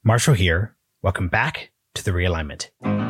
Marshall here. Welcome back to The Realignment.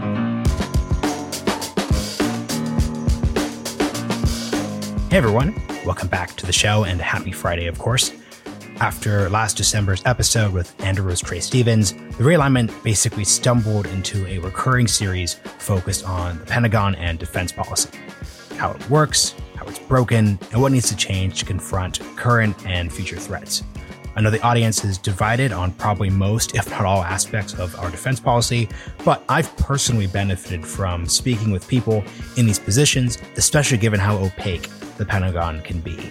Hey everyone, welcome back to the show and happy Friday, of course. After last December's episode with Andrew Rose Trey Stevens, The Realignment basically stumbled into a recurring series focused on the Pentagon and defense policy, how it works, how it's broken, and what needs to change to confront current and future threats. I know the audience is divided on probably most, if not all, aspects of our defense policy, but I've personally benefited from speaking with people in these positions, especially given how opaque the Pentagon can be.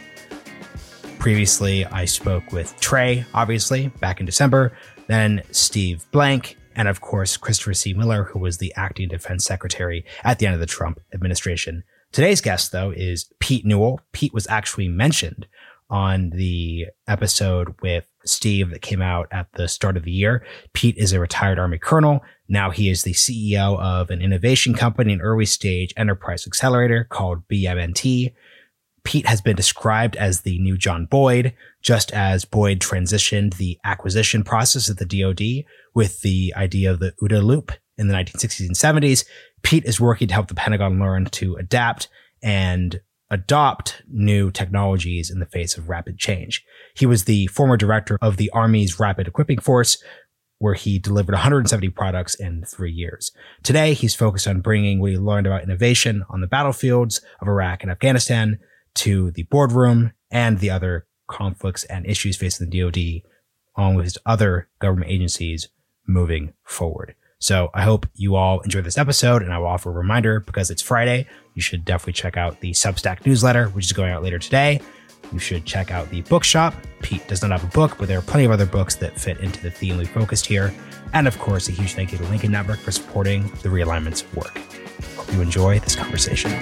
Previously, I spoke with Trey, obviously, back in December, then Steve Blank, and of course, Christopher C. Miller, who was the acting defense secretary at the end of the Trump administration. Today's guest, though, is Pete Newell. Pete was actually mentioned on the episode with Steve that came out at the start of the year. Pete is a retired Army colonel. Now he is the CEO of an innovation company, an early stage enterprise accelerator called BMNT. Pete has been described as the new John Boyd, just as Boyd transitioned the acquisition process at the DoD with the idea of the OODA loop in the 1960s and 70s. Pete is working to help the Pentagon learn to adapt and adopt new technologies in the face of rapid change. He was the former director of the Army's Rapid Equipping Force, where he delivered 170 products in 3 years. Today, he's focused on bringing what he learned about innovation on the battlefields of Iraq and Afghanistan to the boardroom and the other conflicts and issues facing the DoD, along with his other government agencies moving forward. So I hope you all enjoy this episode, and I will offer a reminder, because it's Friday, you should definitely check out the Substack newsletter, which is going out later today. You should check out the bookshop. Pete does not have a book, but there are plenty of other books that fit into the theme we focused here. And of course, a huge thank you to Lincoln Network for supporting the Realignment's work. Hope you enjoy this conversation.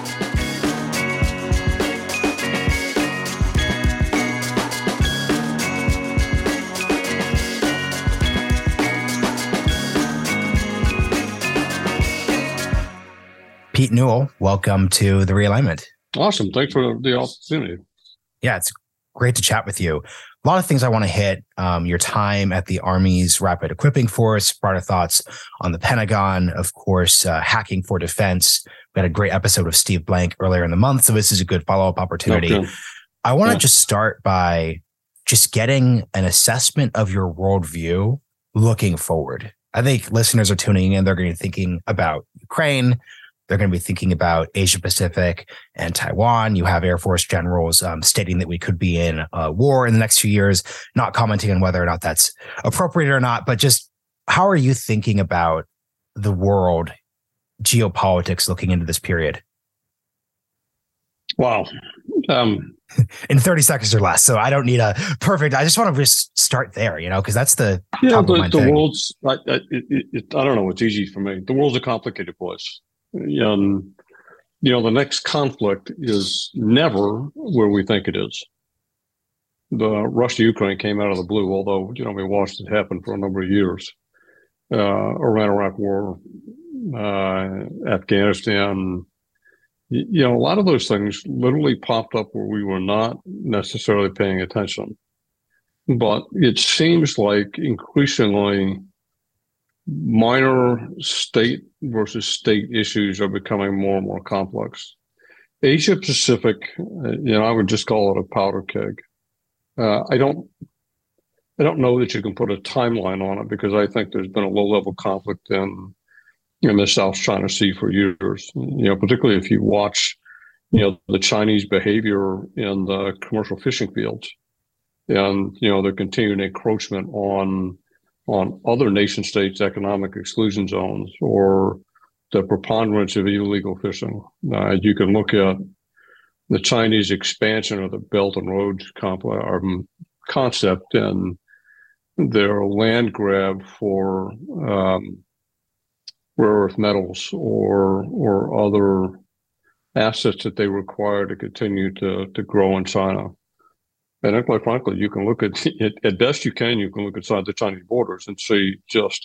Pete Newell, welcome to The Realignment. Awesome. Thanks for the opportunity. Yeah, it's great to chat with you. A lot of things I want to hit. Your time at the Army's Rapid Equipping Force, broader thoughts on the Pentagon, of course, hacking for defense. We had a great episode of Steve Blank earlier in the month, so this is a good follow-up opportunity. Okay. I want to just start by just getting an assessment of your worldview looking forward. I think listeners are tuning in. They're going to be thinking about Ukraine. They're going to be thinking about Asia Pacific and Taiwan. You have Air Force generals stating that we could be in a war in the next few years, not commenting on whether or not that's appropriate or not, but just how are you thinking about the world geopolitics looking into this period? Wow. In 30 seconds or less. So I don't need a perfect, I just want to just start there, because that's the top of my thing. The world's, I don't know, it's easy for me. The world's a complicated place. The next conflict is never where we think it is. The Russia-Ukraine came out of the blue, although, we watched it happen for a number of years. Iran-Iraq war, Afghanistan, a lot of those things literally popped up where we were not necessarily paying attention. But it seems like increasingly minor state versus state issues are becoming more and more complex. Asia Pacific, I would just call it a powder keg. I don't know that you can put a timeline on it, because I think there's been a low-level conflict in the South China Sea for years. Particularly if you watch, the Chinese behavior in the commercial fishing fields, and their continuing encroachment on other nation states' economic exclusion zones, or the preponderance of illegal fishing. You can look at the Chinese expansion of the Belt and Road concept and their land grab for rare earth metals or other assets that they require to continue to grow in China. And then, quite frankly, you can look at it, at best you can look inside the Chinese borders and see just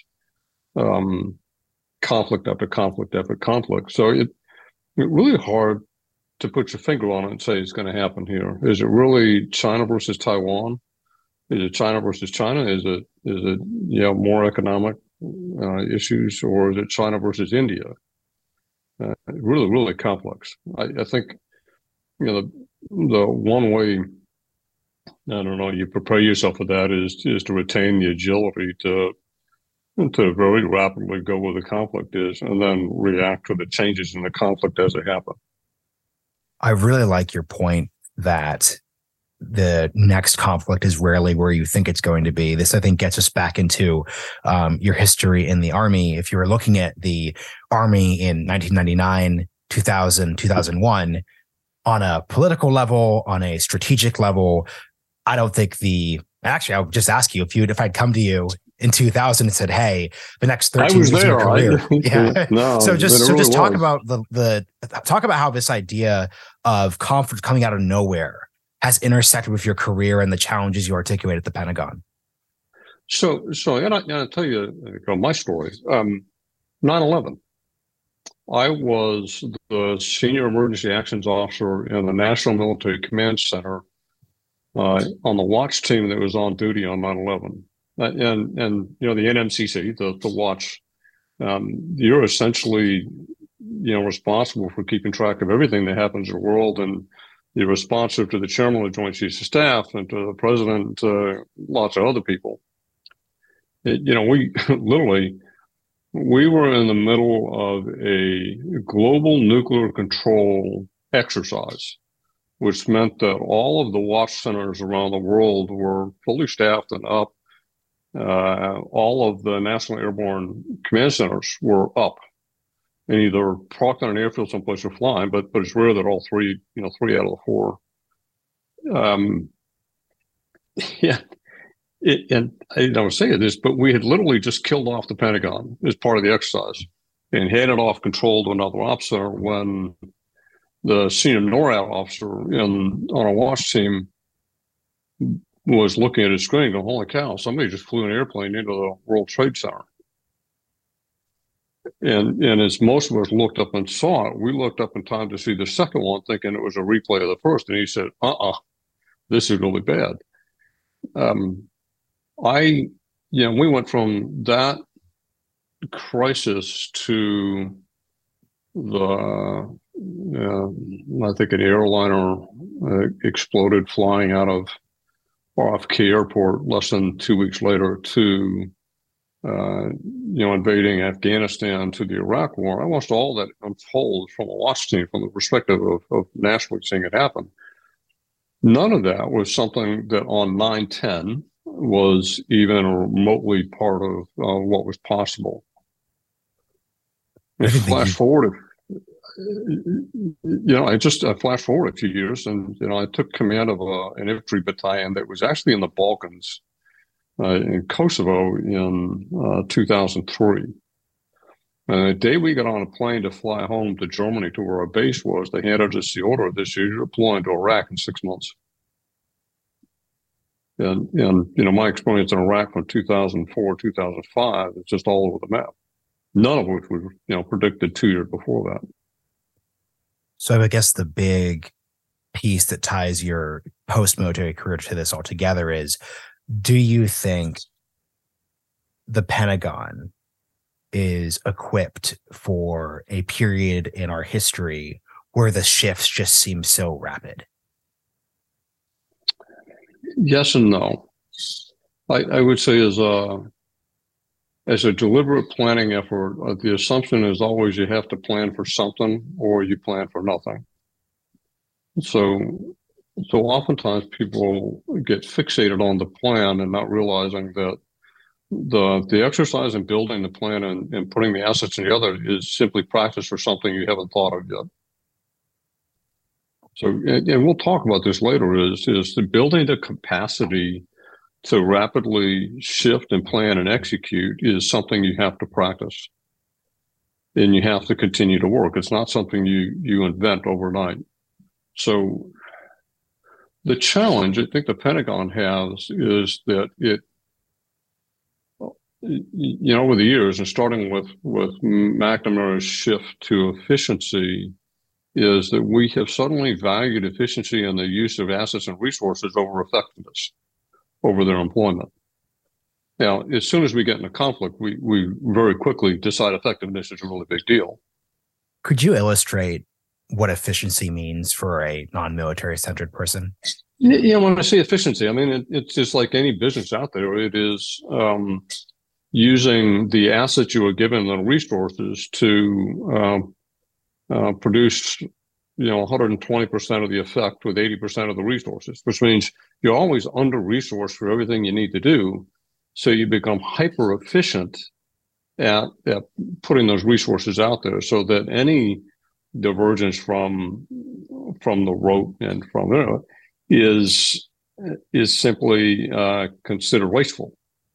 conflict after conflict after conflict. So it's really hard to put your finger on it and say it's going to happen here. Is it really China versus Taiwan? Is it China versus China? Is it more economic issues, or is it China versus India? Really, really complex. I think the one way, I don't know, you prepare yourself for that is to retain the agility to very rapidly go where the conflict is and then react to the changes in the conflict as they happen. I really like your point that the next conflict is rarely where you think it's going to be. This, I think, gets us back into your history in the Army. If you were looking at the Army in 1999, 2000, 2001, on a political level, on a strategic level, I don't think actually, I would just ask you if I'd come to you in 2000 and said, "Hey, the next 13 years of your career." Yeah. No, so just really talk about talk about how this idea of conflict coming out of nowhere has intersected with your career and the challenges you articulate at the Pentagon. So, and I'll tell you my story. 9/11. I was the senior emergency actions officer in the National Military Command Center on the watch team that was on duty on 9/11. And the NMCC, the watch, you're essentially responsible for keeping track of everything that happens in the world, and you're responsive to the chairman of the Joint Chiefs of Staff and to the president, lots of other people. We were in the middle of a global nuclear control exercise, which meant that all of the watch centers around the world were fully staffed and up. All of the National Airborne Command Centers were up and either parked on an airfield someplace or flying, but it's rare that all three out of the four. And I don't say this, but we had literally just killed off the Pentagon as part of the exercise and handed off control to another officer when the senior NORAD officer on our watch team was looking at his screen going, "Holy cow, somebody just flew an airplane into the World Trade Center." And as most of us looked up and saw it, we looked up in time to see the second one, thinking it was a replay of the first. And he said, this is really bad. We went from that crisis to I think an airliner exploded flying out of RFK Airport less than 2 weeks later to, invading Afghanistan to the Iraq War. I watched all that unfold from a watch team from the perspective of nationally seeing it happen. None of that was something that on 9/10 was even remotely part of what was possible. If flash forward, I flashed forward a few years, and I took command of an infantry battalion that was actually in the Balkans, in Kosovo, in 2003. And the day we got on a plane to fly home to Germany to where our base was, they handed us the order this year to deploy into Iraq in 6 months. And my experience in Iraq from 2004, 2005 is just all over the map. None of which was predicted 2 years before that. So I guess the big piece that ties your post-military career to this altogether is, do you think the Pentagon is equipped for a period in our history where the shifts just seem so rapid? Yes and no. I would say as a deliberate planning effort, the assumption is always you have to plan for something or you plan for nothing. So oftentimes people get fixated on the plan and not realizing that the exercise in building the plan and putting the assets together is simply practice for something you haven't thought of yet. So, and we'll talk about this later, is the building the capacity to rapidly shift and plan and execute is something you have to practice. And you have to continue to work. It's not something you invent overnight. So the challenge I think the Pentagon has is that it, over the years, and starting with McNamara's shift to efficiency, is that we have suddenly valued efficiency and the use of assets and resources over effectiveness. over their employment. Now, as soon as we get in a conflict, we very quickly decide effectiveness is a really big deal. Could you illustrate what efficiency means for a non-military centered person? Yeah, when I say efficiency, I mean, it's just like any business out there. It is using the assets you are given and resources to produce, 120% of the effect with 80% of the resources, which means you're always under-resourced for everything you need to do. So you become hyper efficient at putting those resources out there, so that any divergence from the rote and from is simply considered wasteful.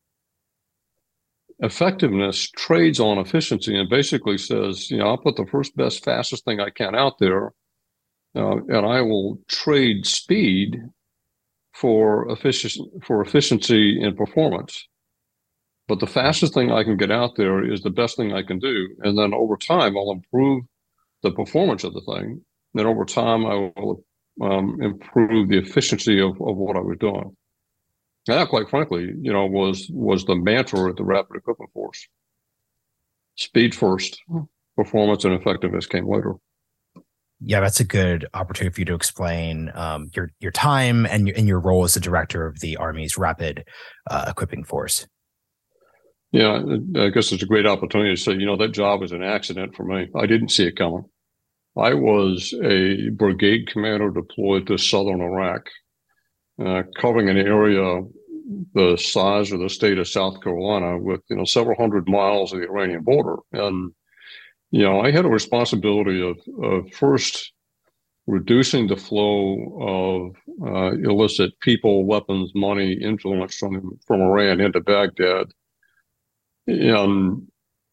Effectiveness trades on efficiency and basically says, I'll put the first, best, fastest thing I can out there, and I will trade speed for efficiency and performance. But the fastest thing I can get out there is the best thing I can do. And then over time, I'll improve the performance of the thing. Then over time, I will improve the efficiency of what I was doing. And that, quite frankly, was the mantra at the Rapid Equipment Force. Speed first, performance and effectiveness came later. Yeah, that's a good opportunity for you to explain your time and your role as the director of the Army's Rapid Equipping Force. Yeah, I guess it's a great opportunity to say, that job was an accident for me. I didn't see it coming. I was a brigade commander deployed to southern Iraq, covering an area the size of the state of South Carolina with, several hundred miles of the Iranian border. And, I had a responsibility of first reducing the flow of illicit people, weapons, money, influence from Iran into Baghdad. And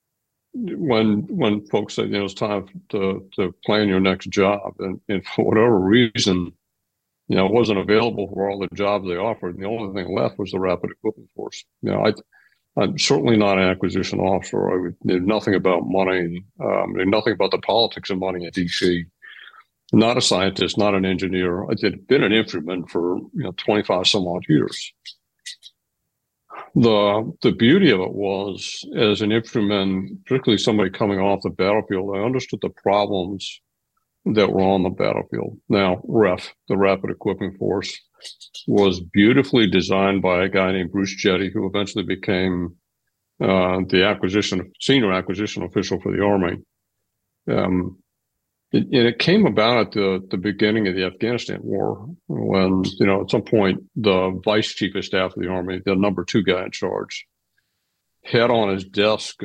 when folks said, it's time to plan your next job, and for whatever reason, it wasn't available for all the jobs they offered, and the only thing left was the Rapid Equipment Force. I'm certainly not an acquisition officer. I knew nothing about money, knew nothing about the politics of money at DC. Not a scientist, not an engineer. I had been an infantryman for 25 some odd years. The beauty of it was, as an infantryman, particularly somebody coming off the battlefield, I understood the problems that were on the battlefield. Now, REF, the Rapid Equipping Force, was beautifully designed by a guy named Bruce Jetty, who eventually became the senior acquisition official for the Army. It came about at the beginning of the Afghanistan war, when, at some point, the vice chief of staff of the Army, the number 2 guy in charge, had on his desk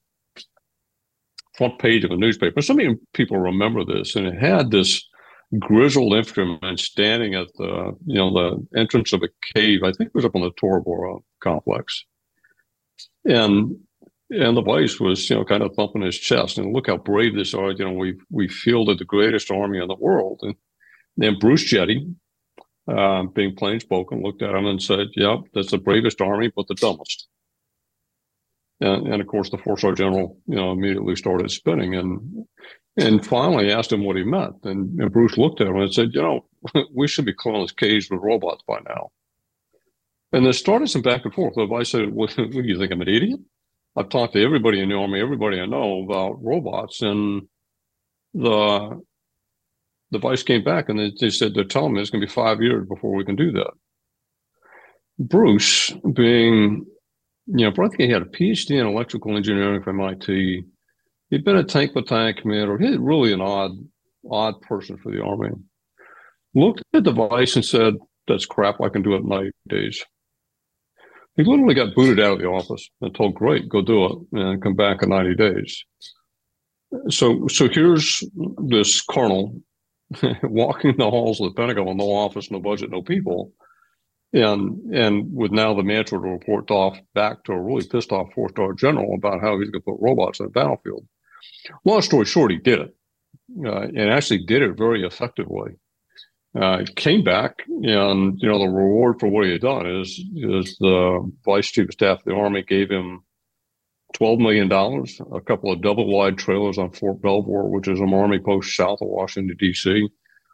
front page of a newspaper. Some people remember this, and it had this grizzled infantryman standing at the entrance of a cave. I think it was up on the Tora Bora complex, and the vice was, kind of thumping his chest and, look how brave this are. We fielded the greatest army in the world. And then Bruce Jetty, being plain spoken, looked at him and said, "Yep, that's the bravest army, but the dumbest." And of course, the 4-star general, immediately started spinning and finally asked him what he meant. And Bruce looked at him and said, we should be calling this caves with robots by now. And there started some back and forth. The vice said, what do you think I'm an idiot? I've talked to everybody in the Army, everybody I know about robots. And the vice came back and they said, they're telling me it's going to be 5 years before we can do that. Bruce, being, I think he had a PhD in electrical engineering from MIT. He'd been a tank battalion commander. He's really an odd person for the Army. Looked at the vice and said, that's crap. I can do it in 90 days. He literally got booted out of the office and told, great, go do it and come back in 90 days. So here's this colonel walking the halls of the Pentagon, no office, no budget, no people. And with now the mantra to report off back to a really pissed off 4-star general about how he's going to put robots on the battlefield. Long story short, he did it, and actually did it very effectively. Came back, and the reward for what he had done is the vice chief of staff of the Army gave him $12 million, a couple of double wide trailers on Fort Belvoir, which is an Army post south of Washington, D.C.,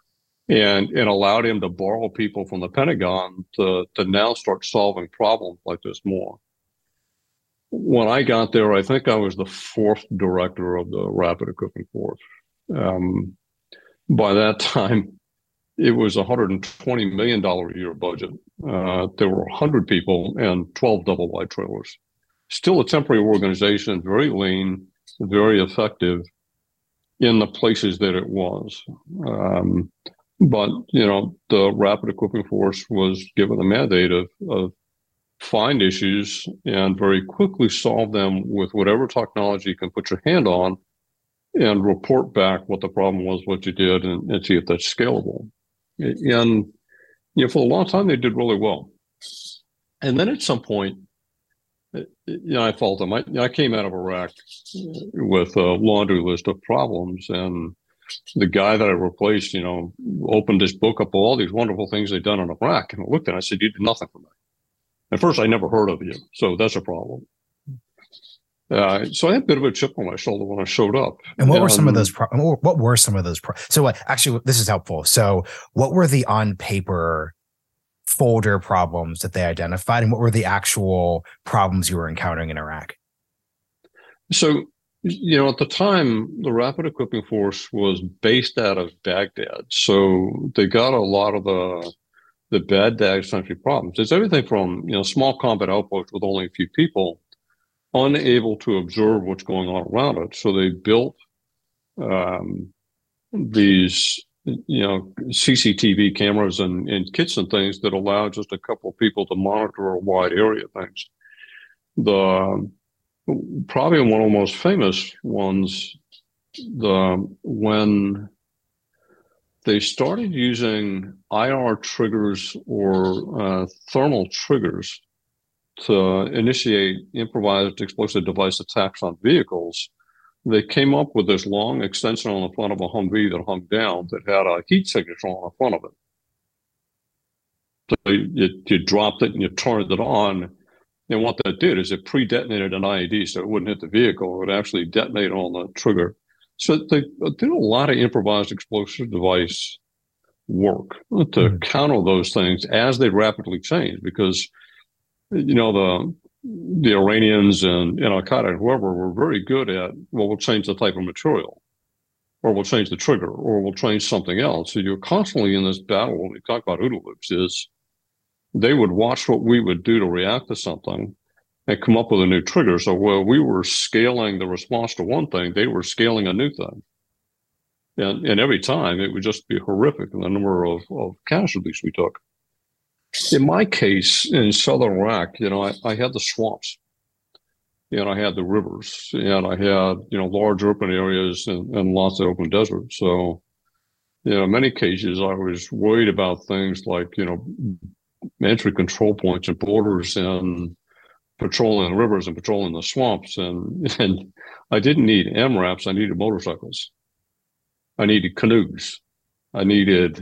and allowed him to borrow people from the Pentagon to now start solving problems like this more. When I got there, I think I was the fourth director of the Rapid Equipping Force. By that time, it was a $120 million a year budget. There were 100 people and 12 double wide trailers. Still a temporary organization, very lean, very effective in the places that it was. But, the Rapid Equipping Force was given the mandate of find issues and very quickly solve them with whatever technology you can put your hand on and report back what the problem was, what you did, and see if that's scalable. And, for a long time, they did really well. And then at some point, I fault them. I came out of Iraq with a laundry list of problems, and the guy that I replaced, opened this book up all these wonderful things they'd done in Iraq, and I looked at it, I said, "You did nothing for me. At first, I never heard of you, so that's a problem." So I had a bit of a chip on my shoulder when I showed up. And what were some of those? What were some of those? So actually, this is helpful. So what were the on paper folder problems that they identified, and what were the actual problems you were encountering in Iraq? So, at the time, the Rapid Equipping Force was based out of Baghdad. So they got a lot of the Baghdad century problems. It's everything from, small combat outposts with only a few people, unable to observe what's going on around it. So they built these, CCTV cameras and kits and things that allow just a couple of people to monitor a wide area of things. Probably one of the most famous ones, when they started using IR triggers or thermal triggers to initiate improvised explosive device attacks on vehicles, they came up with this long extension on the front of a Humvee that hung down that had a heat signature on the front of it. So you dropped it and you turned it on, and what that did is it pre-detonated an IED, so it wouldn't hit the vehicle. It would actually detonate on the trigger. So they did a lot of improvised explosive device work to counter those things as they rapidly change, because the Iranians and Al-Qaeda and whoever were very good at, well, we'll change the type of material, or we'll change the trigger, or we'll change something else. So you're constantly in this battle. When we talk about OODA loops, is they would watch what we would do to react to something and come up with a new trigger. So while we were scaling the response to one thing, they were scaling a new thing. And every time it would just be horrific in the number of casualties we took. In my case, in southern Iraq, I had the swamps, and I had the rivers, and I had, large open areas and lots of open desert. So, in many cases, I was worried about things like, entry control points and borders and patrolling the rivers and patrolling the swamps. And I didn't need MRAPs. I needed motorcycles. I needed canoes. I needed,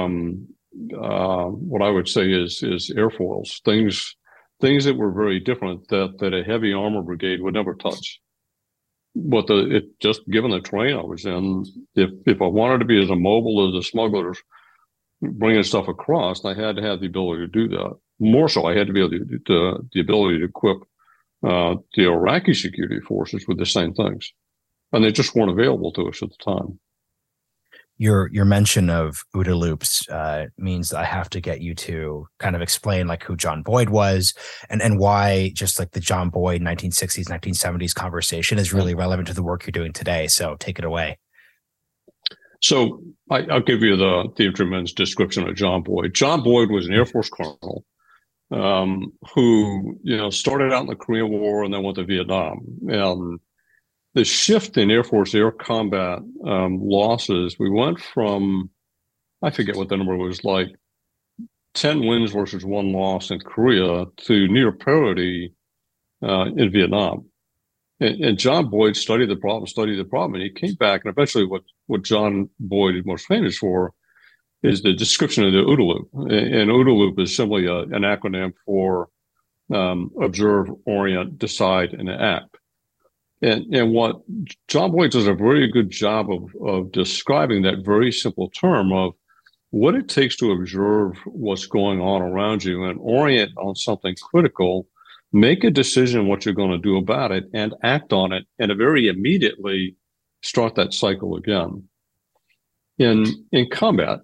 what I would say is airfoils, things that were very different that a heavy armor brigade would never touch. But just given the terrain I was in, if I wanted to be as mobile as the smugglers bringing stuff across, I had to have the ability to do that. More so, I had to be able to the ability to equip the Iraqi security forces with the same things, and they just weren't available to us at the time. Your mention of OODA loops means that I have to get you to kind of explain like who John Boyd was and why just like the John Boyd 1960s, 1970s conversation is really relevant to the work you're doing today. So take it away. So I'll give you the infantryman's description of John Boyd. John Boyd was an Air Force colonel who, started out in the Korean War and then went to Vietnam. And the shift in Air Force air combat losses, we went from, I forget what the number was, like 10 wins versus 1 loss in Korea to near parity in Vietnam. And John Boyd studied the problem, and he came back. And eventually what John Boyd is most famous for is the description of the OODA loop. And OODA loop is simply an acronym for observe, orient, decide, and act. And what John Boyd does a very good job of describing that very simple term of what it takes to observe what's going on around you and orient on something critical, make a decision what you're going to do about it and act on it, and very immediately start that cycle again. In combat,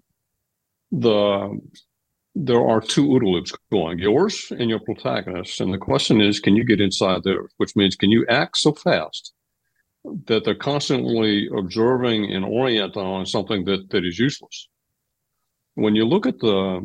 there are two OODA loops going, yours and your protagonist. And the question is, can you get inside theirs? Which means, can you act so fast that they're constantly observing and orient on something that is useless? When you look at the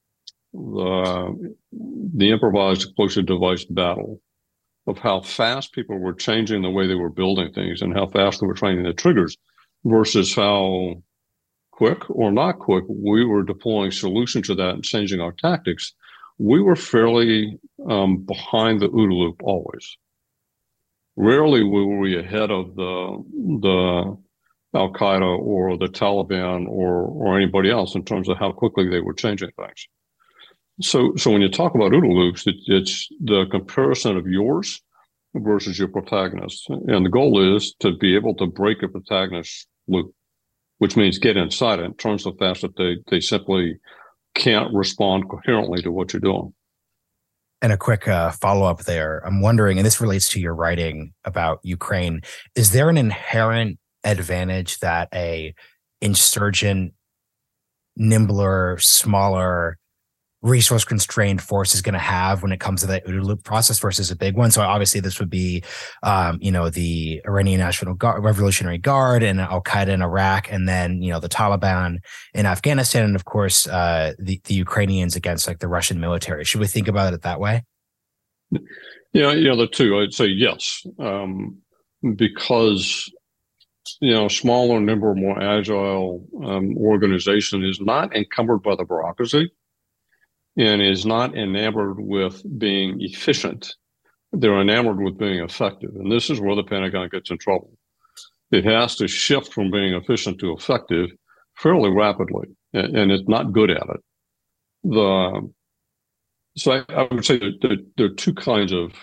improvised explosive device battle, of how fast people were changing the way they were building things and how fast they were training the triggers versus how quick or not quick we were deploying solutions to that and changing our tactics, we were fairly behind the OODA loop always. Rarely were we ahead of the Al-Qaeda or the Taliban or anybody else in terms of how quickly they were changing things. So when you talk about OODA loops, it's the comparison of yours versus your protagonist. And the goal is to be able to break a protagonist loop, which means get inside it, turn so fast that they simply can't respond coherently to what you're doing. And a quick follow-up there. I'm wondering, and this relates to your writing about Ukraine, is there an inherent advantage that a insurgent, nimbler, smaller, resource-constrained force is going to have when it comes to that OODA loop process versus a big one? So obviously this would be, the Iranian National Guard, Revolutionary Guard and Al-Qaeda in Iraq, and then, the Taliban in Afghanistan, and of course, the Ukrainians against like the Russian military. Should we think about it that way? Yeah, the two, I'd say yes. Because, smaller, nimble, more agile organization is not encumbered by the bureaucracy and is not enamored with being efficient. They're enamored with being effective. And this is where the Pentagon gets in trouble. It has to shift from being efficient to effective fairly rapidly, and it's not good at it. So I would say that there are two kinds of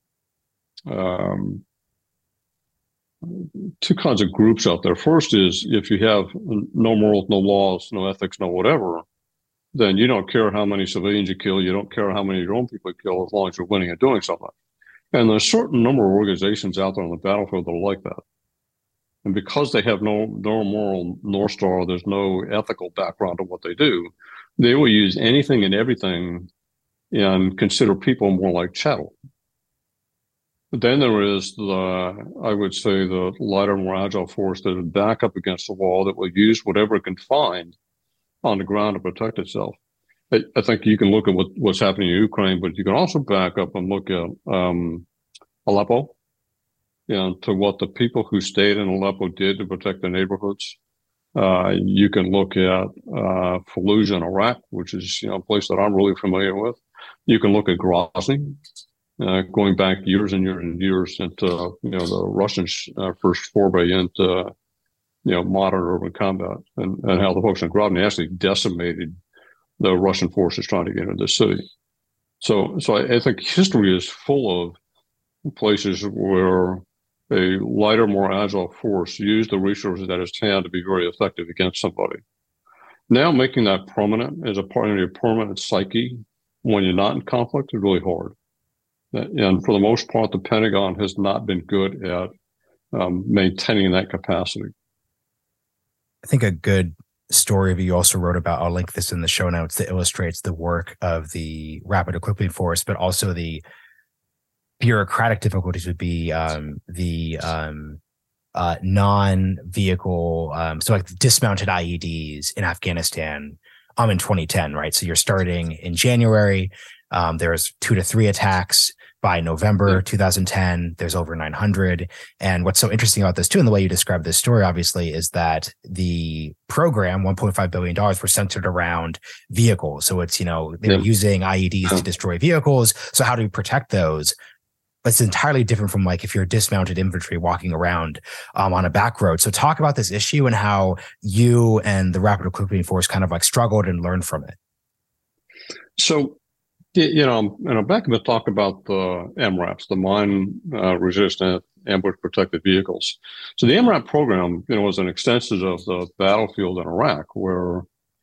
groups out there. First is if you have no morals, no laws, no ethics, no whatever, then you don't care how many civilians you kill. You don't care how many of your own people you kill as long as you're winning and doing something. And there's a certain number of organizations out there on the battlefield that are like that. And because they have no moral North Star, there's no ethical background to what they do, they will use anything and everything and consider people more like chattel. Then there is I would say the lighter, more agile force that is back up against the wall that will use whatever it can find on the ground to protect itself. I think you can look at what's happening in Ukraine, but you can also back up and look at Aleppo, to what the people who stayed in Aleppo did to protect their neighborhoods. You can look at Fallujah in Iraq, which is a place that I'm really familiar with. You can look at Grozny, going back years and years and years into the Russians' first foray into modern urban combat, and how the folks in Grozny actually decimated the Russian forces trying to get into the city. So I think history is full of places where a lighter, more agile force used the resources at its hand to be very effective against somebody. Now making that permanent as a part of your permanent psyche when you're not in conflict is really hard. And for the most part, the Pentagon has not been good at maintaining that capacity. I think a good story that you also wrote about, I'll link this in the show notes, that illustrates the work of the Rapid Equipping Force, but also the bureaucratic difficulties would be the non-vehicle, so like dismounted IEDs in Afghanistan in 2010, right? So you're starting in January. There's 2 to 3 attacks. By November 2010, there's over 900. And what's so interesting about this too, and the way you describe this story, obviously, is that the program, $1.5 billion, were centered around vehicles. So it's, they're using IEDs to destroy vehicles. So how do you protect those? It's entirely different from like if you're dismounted infantry walking around on a back road. So talk about this issue and how you and the Rapid Equipping Force kind of like struggled and learned from it. So, back to talk about the MRAPs, the mine resistant ambush protected vehicles. So the MRAP program, was an extension of the battlefield in Iraq, where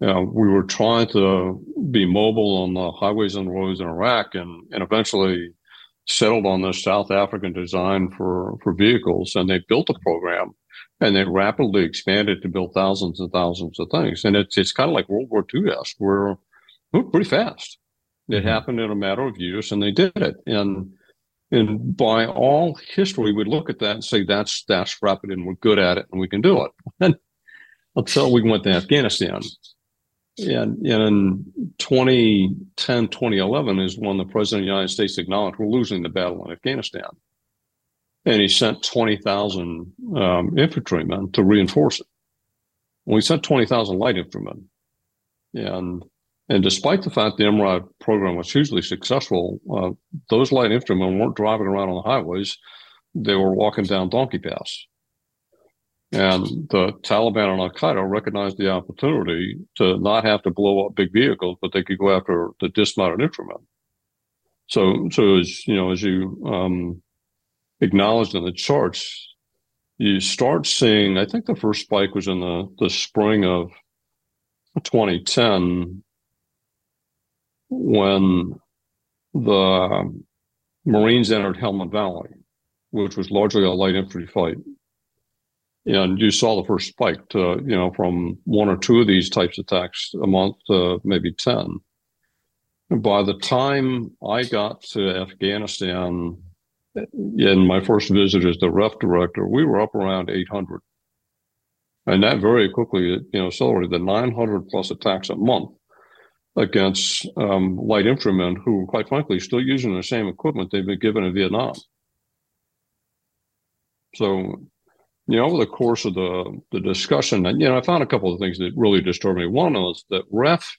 We were trying to be mobile on the highways and roads in Iraq, and eventually settled on the South African design for vehicles, and they built a program, and they rapidly expanded to build thousands and thousands of things. And it's kind of like World War II-esque, where we're pretty fast. It happened in a matter of years, and they did it. And by all history, we look at that and say that's rapid, and we're good at it, and we can do it. And until we went to Afghanistan. And in 2010, 2011 is when the president of the United States acknowledged we're losing the battle in Afghanistan. And he sent 20,000 infantrymen to reinforce it. We sent 20,000 light infantrymen. And despite the fact the MRAD program was hugely successful, those light infantrymen weren't driving around on the highways. They were walking down donkey paths. And the Taliban and Al-Qaeda recognized the opportunity to not have to blow up big vehicles, but they could go after the dismounted infantrymen. So as you acknowledged in the charts, you start seeing, I think the first spike was in the spring of 2010, when the Marines entered Helmand Valley, which was largely a light infantry fight. And you saw the first spike to, from one or two of these types of attacks a month to maybe 10. And by the time I got to Afghanistan in my first visit as the REF director, we were up around 800. And that very quickly, accelerated to 900 plus attacks a month against light infantrymen who, quite frankly, still using the same equipment they've been given in Vietnam. So, over the course of the discussion, I found a couple of things that really disturbed me. One was that REF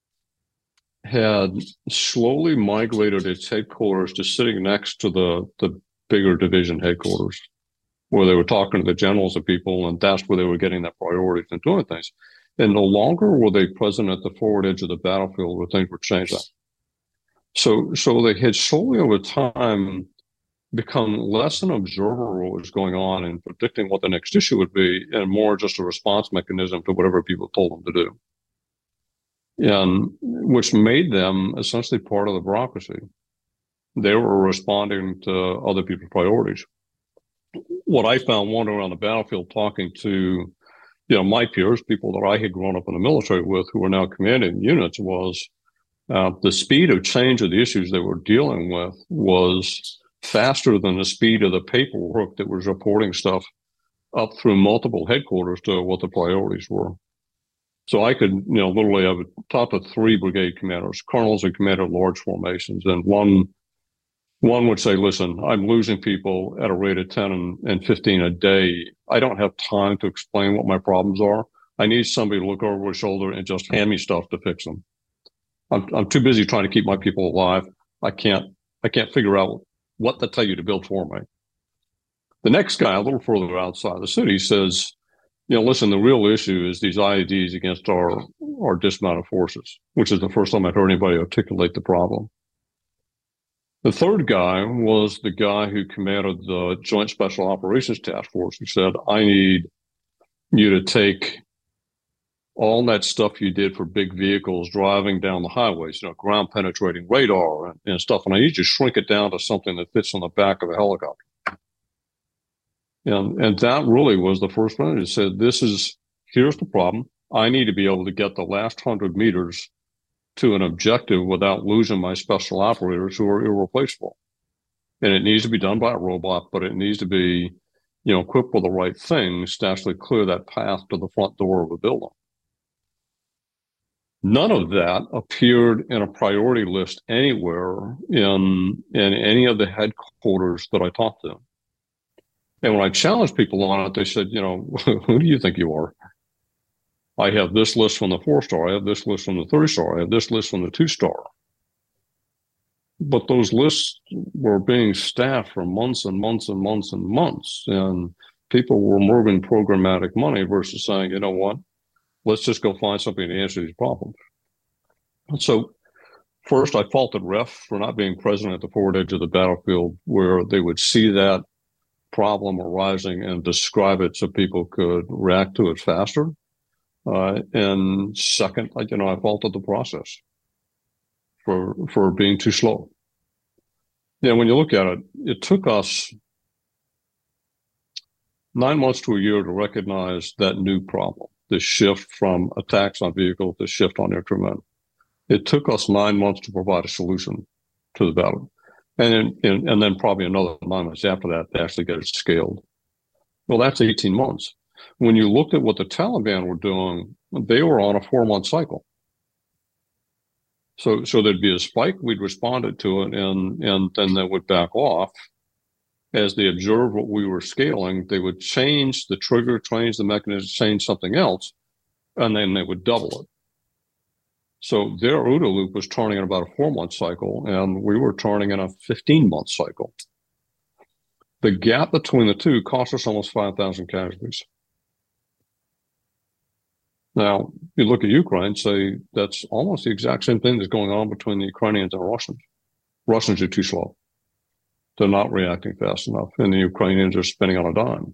had slowly migrated its headquarters to sitting next to the bigger division headquarters, where they were talking to the generals of people, and that's where they were getting their priorities and doing things. And no longer were they present at the forward edge of the battlefield where things were changing. So they had slowly over time become less an observer of what was going on and predicting what the next issue would be, and more just a response mechanism to whatever people told them to do. And which made them essentially part of the bureaucracy. They were responding to other people's priorities. What I found wandering around the battlefield talking to, my peers, people that I had grown up in the military with who were now commanding units, was the speed of change of the issues they were dealing with was faster than the speed of the paperwork that was reporting stuff up through multiple headquarters to what the priorities were. So I could, literally have talked to 3 brigade commanders, colonels who commanded large formations, and one would say, listen, I'm losing people at a rate of 10 and 15 a day. I don't have time to explain what my problems are. I need somebody to look over my shoulder and just hand me stuff to fix them. I'm too busy trying to keep my people alive. I can't figure out what to tell you to build for me. The next guy, a little further outside the city, says, listen, the real issue is these IEDs against our dismounted forces, which is the first time I'd heard anybody articulate the problem. The third guy was the guy who commanded the Joint Special Operations Task Force, who said, I need you to take all that stuff you did for big vehicles driving down the highways, ground penetrating radar and stuff, and I need you to shrink it down to something that fits on the back of a helicopter. And that really was the first one. It said, here's the problem. I need to be able to get the last 100 meters to an objective without losing my special operators who are irreplaceable. And it needs to be done by a robot, but it needs to be, equipped with the right things to actually clear that path to the front door of a building. None of that appeared in a priority list anywhere in any of the headquarters that I talked to. And when I challenged people on it, they said, who do you think you are? I have this list from the 4-star. I have this list from the 3-star. I have this list from the 2-star. But those lists were being staffed for months and months and months and months. And people were moving programmatic money versus saying, you know what? Let's just go find something to answer these problems. And so first, I faulted REF for not being present at the forward edge of the battlefield where they would see that problem arising and describe it so people could react to it faster. And second, I faulted the process for being too slow. When you look at it, it took us 9 months to a year to recognize that new problem, the shift from attacks on vehicles to shift on increment. It took us 9 months to provide a solution to the battle. And then probably another 9 months after that to actually get it scaled. Well, that's 18 months. When you looked at what the Taliban were doing, they were on a 4-month cycle. So there'd be a spike, we'd responded to it, and then they would back off. As they observed what we were scaling, they would change the trigger, change the mechanism, change something else, and then they would double it. So their OODA loop was turning in about a 4-month cycle, and we were turning in a 15-month cycle. The gap between the two cost us almost 5,000 casualties. Now, you look at Ukraine, say that's almost the exact same thing that's going on between the Ukrainians and Russians. Russians are too slow. They're not reacting fast enough, and the Ukrainians are spinning on a dime.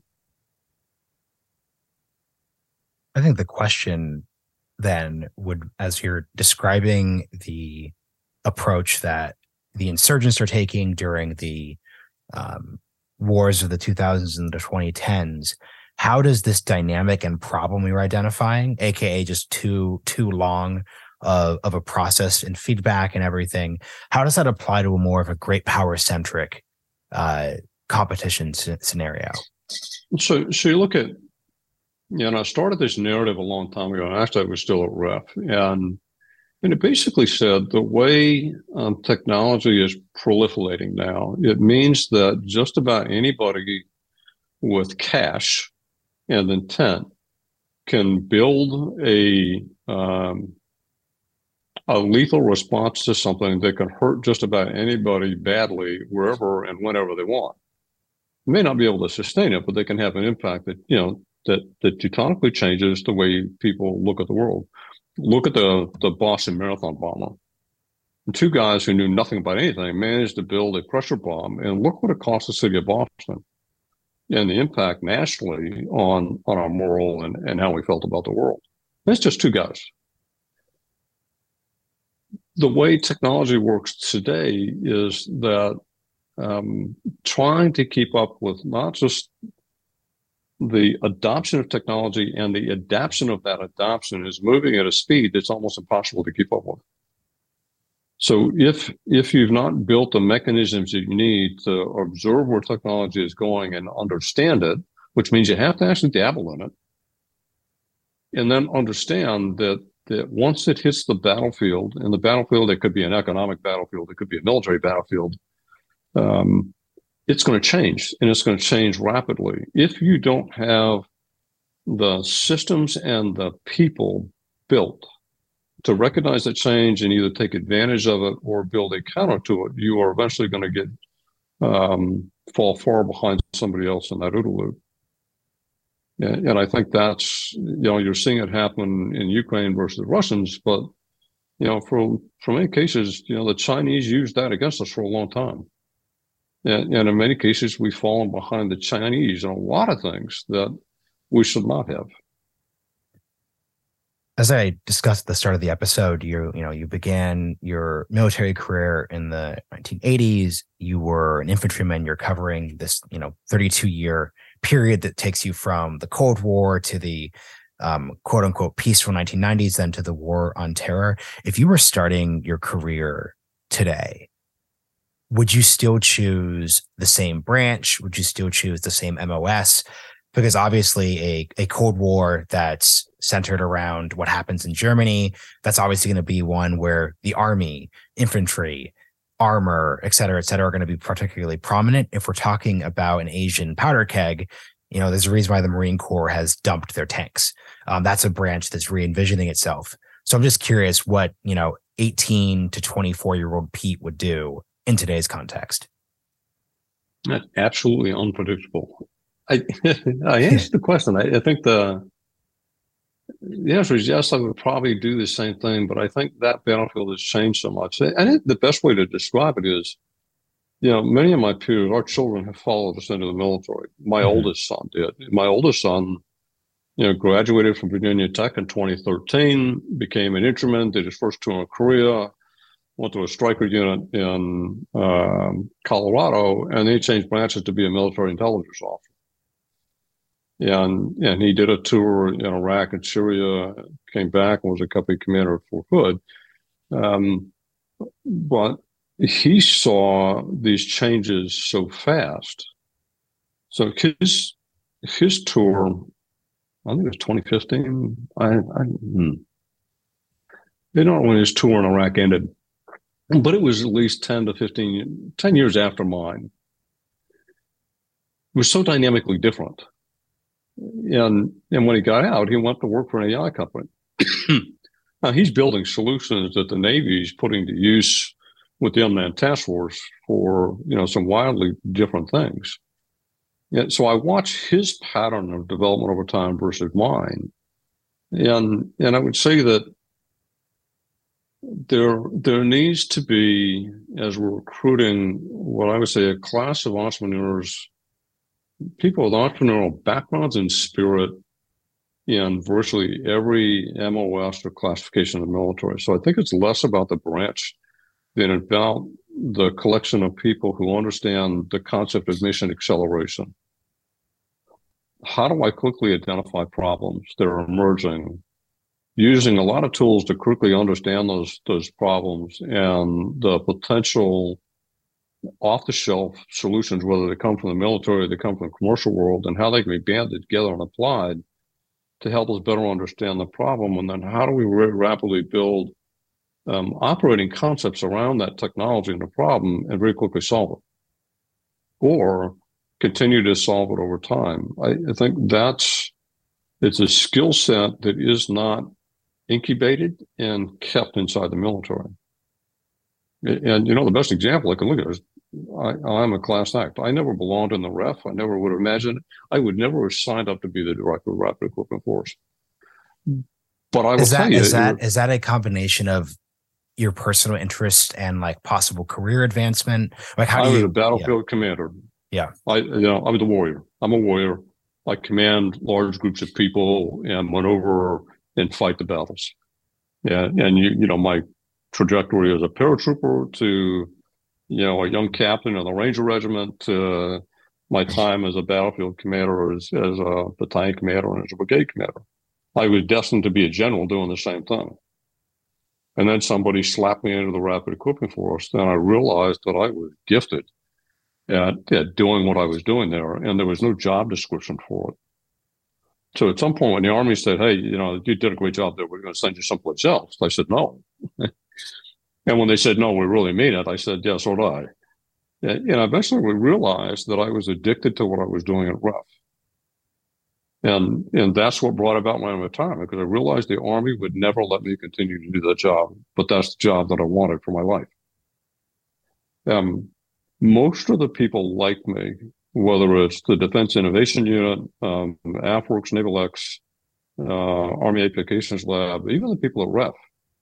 I think the question then would, as you're describing the approach that the insurgents are taking during the wars of the 2000s and the 2010s, how does this dynamic and problem you're identifying, aka just too long of a process and feedback and everything, how does that apply to a more of a great power centric competition scenario? So you look at, I started this narrative a long time ago, and actually I was still at REF, and it basically said the way technology is proliferating now, it means that just about anybody with cash and intent can build a lethal response to something that can hurt just about anybody badly wherever and whenever they want. They may not be able to sustain it, but they can have an impact that that tectonically changes the way people look at the world. Look at the Boston Marathon bomber. The two guys who knew nothing about anything managed to build a pressure bomb, and look what it cost the city of Boston and the impact nationally on our moral and how we felt about the world. That's just two guys. The way technology works today is that trying to keep up with not just the adoption of technology and the adaptation of that adoption is moving at a speed that's almost impossible to keep up with. So if you've not built the mechanisms that you need to observe where technology is going and understand it, which means you have to actually dabble in it, and then understand that once it hits the battlefield, and the battlefield, it could be an economic battlefield, it could be a military battlefield, it's going to change, and it's going to change rapidly. If you don't have the systems and the people built to recognize that change and either take advantage of it or build a counter to it, you are eventually going to get fall far behind somebody else in that OODA loop. And I think that's, you're seeing it happen in Ukraine versus the Russians, but, for many cases, the Chinese used that against us for a long time. And in many cases, we've fallen behind the Chinese in a lot of things that we should not have. As I discussed at the start of the episode, you began your military career in the 1980s. You were an infantryman. You're covering this, 32-year period that takes you from the Cold War to the quote unquote peaceful 1990s, then to the war on terror. If you were starting your career today, would you still choose the same branch? Would you still choose the same MOS? Because obviously a Cold War that's centered around what happens in Germany, that's obviously going to be one where the army, infantry, armor, et cetera, are going to be particularly prominent. If we're talking about an Asian powder keg, there's a reason why the Marine Corps has dumped their tanks. That's a branch that's re-envisioning itself. So I'm just curious what, 18 to 24-year-old Pete would do in today's context. That's absolutely unpredictable. I answered the question. I think the answer is yes, I would probably do the same thing, but I think that battlefield has changed so much. I think the best way to describe it is, many of my peers, our children have followed us into the military. My oldest son did. My oldest son graduated from Virginia Tech in 2013, became an intraman, did his first tour in Korea, went to a Stryker unit in Colorado, and then he changed branches to be a military intelligence officer. And he did a tour in Iraq and Syria, came back and was a company commander at Fort Hood. But he saw these changes so fast. So his tour, I think it was 2015. They don't know when his tour in Iraq ended, but it was at least 10 years after mine. It was so dynamically different. And when he got out, he went to work for an AI company. Now he's building solutions that the Navy is putting to use with the Unmanned Task Force for, some wildly different things. And so I watch his pattern of development over time versus mine. And I would say that there needs to be, as we're recruiting, what I would say a class of entrepreneurs, people with entrepreneurial backgrounds and spirit in virtually every MOS or classification of the military. So I think it's less about the branch than about the collection of people who understand the concept of mission acceleration. How do I quickly identify problems that are emerging, using a lot of tools to quickly understand those problems and the potential off-the-shelf solutions, whether they come from the military or they come from the commercial world, and how they can be banded together and applied to help us better understand the problem. And then how do we rapidly build operating concepts around that technology and the problem and very quickly solve it, or continue to solve it over time. I think it's a skill set that is not incubated and kept inside the military. And, the best example I can look at is I'm a class act. I never belonged in the REF. I never would have imagined it. I would never have signed up to be the director of Rapid Equipment Force. But I will tell you, is that a combination of your personal interest and like possible career advancement? Like I was a battlefield commander. Yeah. I was a warrior. I'm a warrior. I command large groups of people and maneuver and fight the battles. Yeah. And my trajectory as a paratrooper to, a young captain in the Ranger Regiment, to my time as a battlefield commander, as a battalion commander and as a brigade commander. I was destined to be a general doing the same thing. And then somebody slapped me into the Rapid Equipment Force. Then I realized that I was gifted at doing what I was doing there, and there was no job description for it. So at some point when the Army said, hey, you did a great job there, we're going to send you someplace else, I said no. And when they said no, we really mean it, I said, yeah, so did I. And eventually we realized that I was addicted to what I was doing at REF. And that's what brought about my retirement, because I realized the Army would never let me continue to do that job, but that's the job that I wanted for my life. Most of the people like me, whether it's the Defense Innovation Unit, AFWERX, Naval X, Army Applications Lab, even the people at REF,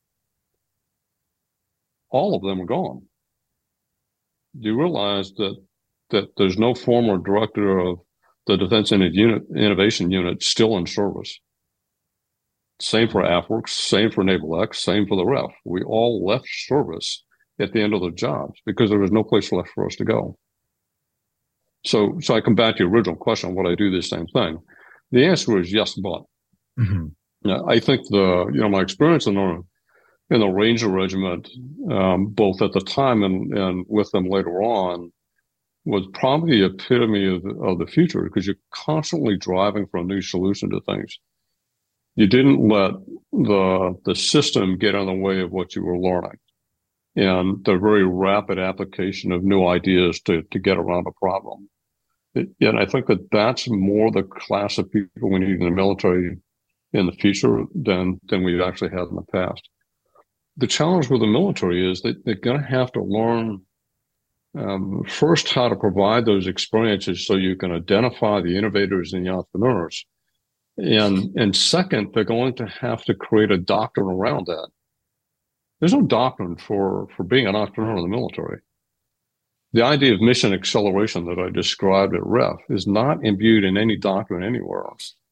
all of them are gone. You realize that there's no former director of the Defense Innovation Unit still in service. Same for AFWERX, same for Naval X, same for the REF. We all left service at the end of their jobs because there was no place left for us to go. So I come back to your original question, would I do the same thing? The answer is yes, but. Mm-hmm. I think my experience in the Ranger Regiment, both at the time and with them later on, was probably the epitome of the future, because you're constantly driving for a new solution to things. You didn't let the system get in the way of what you were learning, and the very rapid application of new ideas to get around a problem. And I think that's more the class of people we need in the military in the future than we've actually had in the past. The challenge with the military is that they're going to have to learn first how to provide those experiences so you can identify the innovators and the entrepreneurs. And second, they're going to have to create a doctrine around that. There's no doctrine for being an entrepreneur in the military. The idea of mission acceleration that I described at REF is not imbued in any doctrine anywhere else.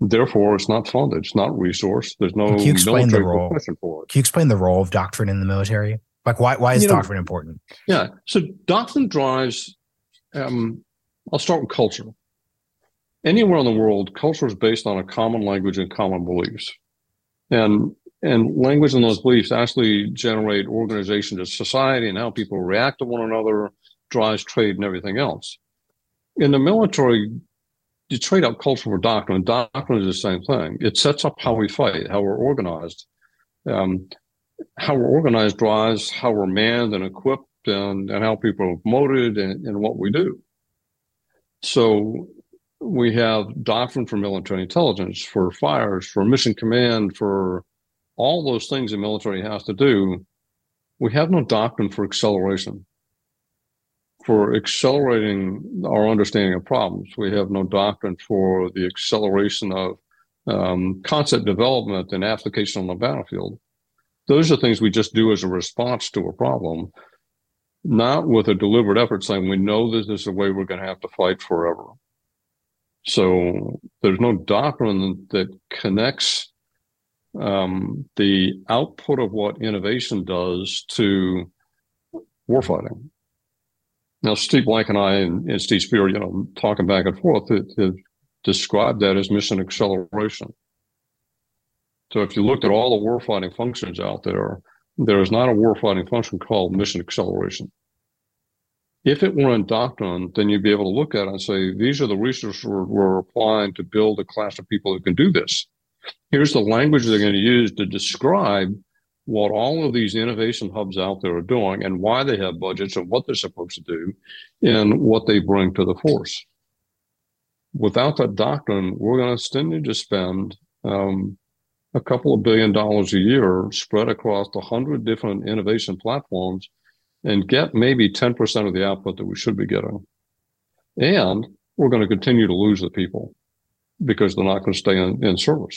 Therefore, it's not funded. It's not resourced. There's no Can you explain the military role? profession for it. Can you explain the role of doctrine in the military? Like, why is doctrine important? Yeah. So doctrine drives, I'll start with culture. Anywhere in the world, culture is based on a common language and common beliefs. And language and those beliefs actually generate organization to society and how people react to one another, drives trade and everything else. In the military, you trade out culture for doctrine. Doctrine is the same thing. It sets up how we fight, how we're organized. How we're organized drives how we're manned and equipped and how people are promoted and what we do. So we have doctrine for military intelligence, for fires, for mission command, for all those things the military has to do. We have no doctrine for acceleration, for accelerating our understanding of problems. We have no doctrine for the acceleration of concept development and application on the battlefield. Those are things we just do as a response to a problem, not with a deliberate effort saying we know this is the way we're going to have to fight forever. So there's no doctrine that connects the output of what innovation does to warfighting. Now, Steve Blank and I and Steve Spear, talking back and forth, have described that as mission acceleration. So if you looked at all the warfighting functions out there, there is not a warfighting function called mission acceleration. If it were in doctrine, then you'd be able to look at it and say, these are the resources we're applying to build a class of people who can do this. Here's the language they're going to use to describe what all of these innovation hubs out there are doing and why they have budgets and what they're supposed to do and what they bring to the force. Without that doctrine, we're going to continue to spend a couple of $1 billion a year spread across 100 different innovation platforms and get maybe 10% of the output that we should be getting. And we're going to continue to lose the people because they're not going to stay in service.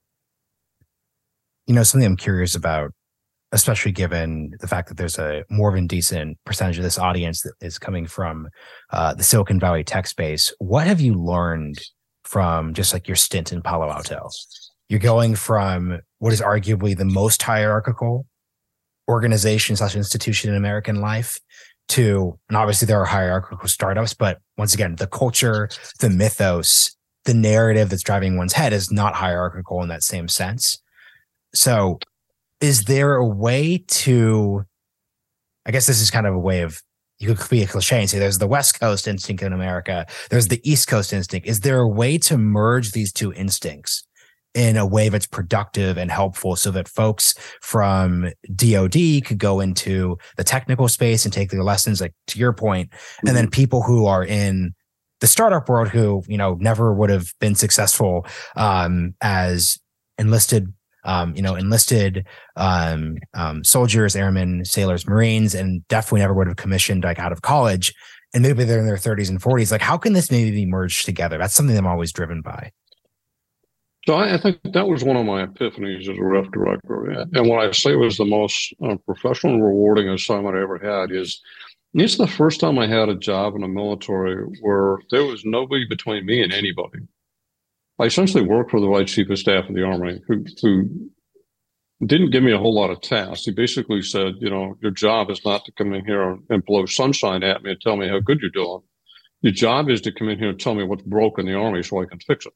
Something I'm curious about, especially given the fact that there's a more than decent percentage of this audience that is coming from the Silicon Valley tech space. What have you learned from just like your stint in Palo Alto? You're going from what is arguably the most hierarchical organization / institution in American life to, and obviously there are hierarchical startups, but once again, the culture, the mythos, the narrative that's driving one's head is not hierarchical in that same sense. So is there a way to, I guess this is kind of a way of, you could be a cliche and say there's the West Coast instinct in America, there's the East Coast instinct. Is there a way to merge these two instincts in a way that's productive and helpful so that folks from DoD could go into the technical space and take their lessons, like to your point, and then people who are in the startup world who, never would have been successful as enlisted soldiers, airmen, sailors, Marines, and definitely never would have commissioned like out of college, and maybe they're in their 30s and 40s. Like, how can this maybe be merged together? That's something I'm always driven by. So I think that was one of my epiphanies as a ref director. And when I say it was the most professional and rewarding assignment I ever had is, it's the first time I had a job in the military where there was nobody between me and anybody. I essentially worked for the Vice Chief of Staff of the Army, who didn't give me a whole lot of tasks. He basically said, your job is not to come in here and blow sunshine at me and tell me how good you're doing. Your job is to come in here and tell me what's broken in the Army so I can fix it.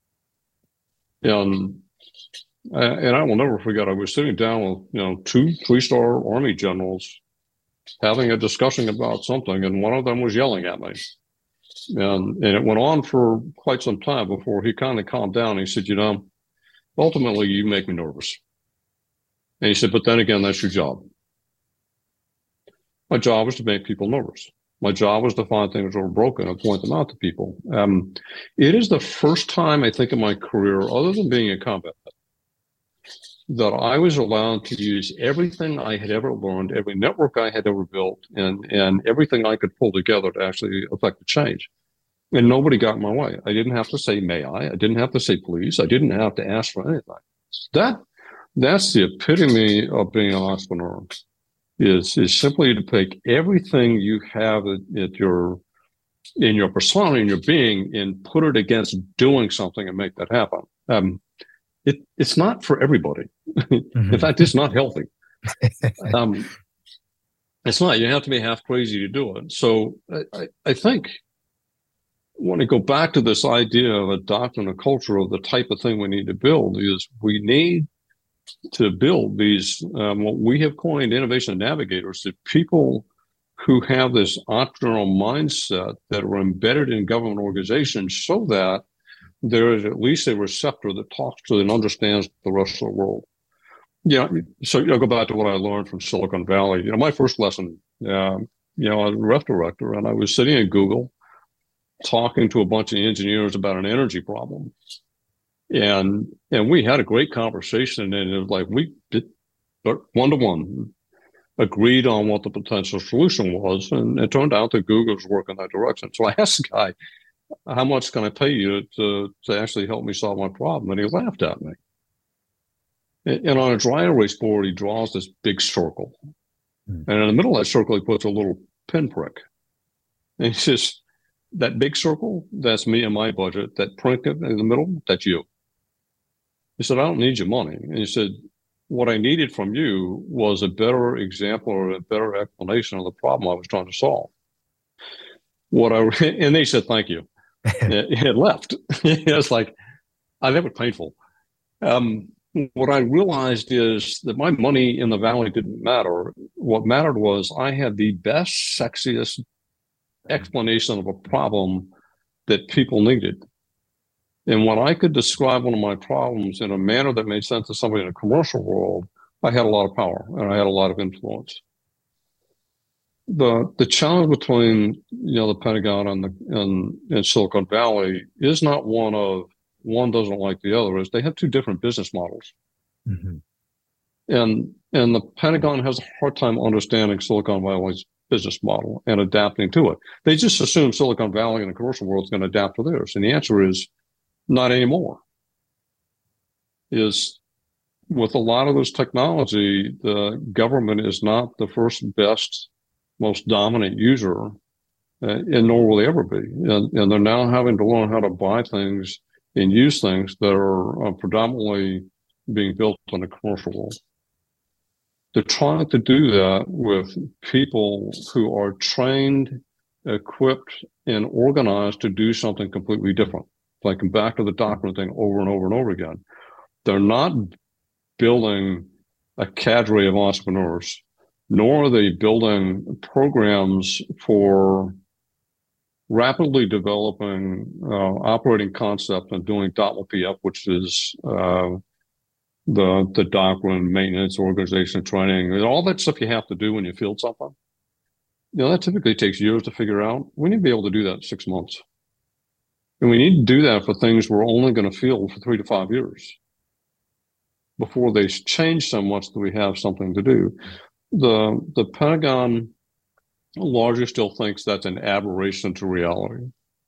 And I will never forget, I was sitting down with, 2 3-star Army generals having a discussion about something, and one of them was yelling at me. And it went on for quite some time before he kind of calmed down. He said, ultimately you make me nervous. And he said, but then again, that's your job. My job was to make people nervous. My job was to find things that were broken and point them out to people. It is the first time, I think, in my career, other than being in combat, that I was allowed to use everything I had ever learned, every network I had ever built, and everything I could pull together to actually affect the change. And nobody got in my way. I didn't have to say, may I? I didn't have to say, please. I didn't have to ask for anything. That's the epitome of being an entrepreneur. Is simply to take everything you have at your in your persona, in your being, and put it against doing something and make that happen. It's not for everybody. In fact, it's not healthy. It's not. You have to be half crazy to do it. So I think when I go back to this idea of adopting a culture of the type of thing we need to build is we need to build these, what we have coined innovation navigators, the people who have this entrepreneurial mindset that are embedded in government organizations so that there is at least a receptor that talks to and understands the rest of the world. Yeah. So I'll go back to what I learned from Silicon Valley. My first lesson, I was a rep director and I was sitting at Google talking to a bunch of engineers about an energy problem. And we had a great conversation, and it was like we did one-to-one agreed on what the potential solution was. And it turned out that Google was working that direction. So I asked the guy, how much can I pay you to actually help me solve my problem? And he laughed at me. And on a dry erase board, he draws this big circle. And in the middle of that circle, he puts a little pinprick. And he says, that big circle, that's me and my budget. That prick in the middle, that's you. He said, I don't need your money. And he said, what I needed from you was a better example or a better explanation of the problem I was trying to solve. And they said, thank you. It had left. It's like, that was painful. What I realized is that my money in the Valley didn't matter. What mattered was I had the best, sexiest explanation of a problem that people needed. And when I could describe one of my problems in a manner that made sense to somebody in a commercial world, I had a lot of power and I had a lot of influence. The challenge between the Pentagon and Silicon Valley is not one of one doesn't like the other, is they have two different business models. Mm-hmm. And the Pentagon has a hard time understanding Silicon Valley's business model and adapting to it. They just assume Silicon Valley and the commercial world is going to adapt to theirs. And the answer is not anymore. Is with a lot of this technology, the government is not the first best, most dominant user, and nor will they ever be. And they're now having to learn how to buy things and use things that are predominantly being built in the commercial world. They're trying to do that with people who are trained, equipped, and organized to do something completely different. Like back to the document thing over and over and over again. They're not building a cadre of entrepreneurs, nor are they building programs for rapidly developing operating concept and doing DOT-PF, which is the doctrine, maintenance, organization, training, and all that stuff you have to do when you field something. That typically takes years to figure out. We need to be able to do that in 6 months. And we need to do that for things we're only going to field for 3 to 5 years before they change so much that we have something to do. The Pentagon largely still thinks that's an aberration to reality.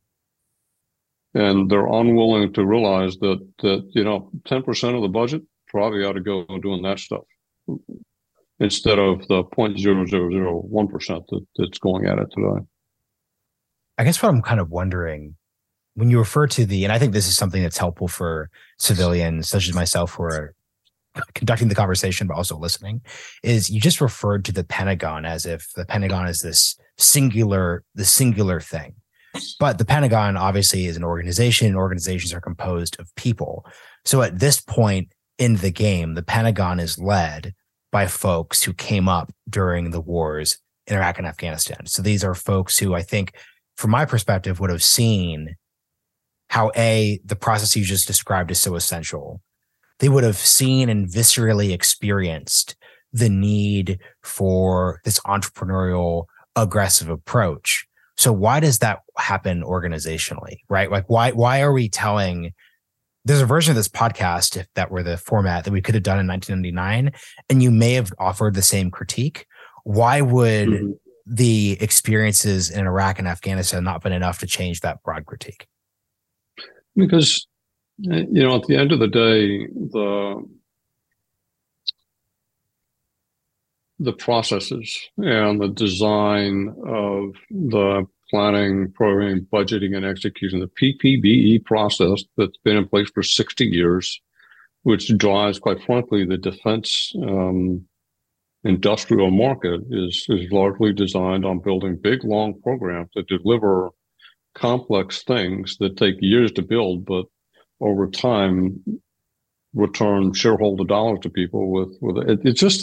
And they're unwilling to realize that 10% of the budget probably ought to go doing that stuff instead of the 0.0001% that's going at it today. I guess what I'm kind of wondering, when you refer to and I think this is something that's helpful for civilians such as myself who are conducting the conversation, but also listening, is you just referred to the Pentagon as if the Pentagon is this singular thing. But the Pentagon obviously is an organization, and organizations are composed of people. So at this point in the game, the Pentagon is led by folks who came up during the wars in Iraq and Afghanistan. So these are folks who I think, from my perspective, would have seen how the process you just described is so essential. They would have seen and viscerally experienced the need for this entrepreneurial, aggressive approach. So why does that happen organizationally, right? Like, why are we telling? There's a version of this podcast, if that were the format, that we could have done in 1999, and you may have offered the same critique. Why would the experiences in Iraq and Afghanistan not been enough to change that broad critique? Because at the end of the day, the processes and the design of the planning, programming, budgeting, and execution, the PPBE process that's been in place for 60 years, which drives, quite frankly, the defense industrial market is largely designed on building big, long programs that deliver complex things that take years to build, but over time return shareholder dollars to people with it.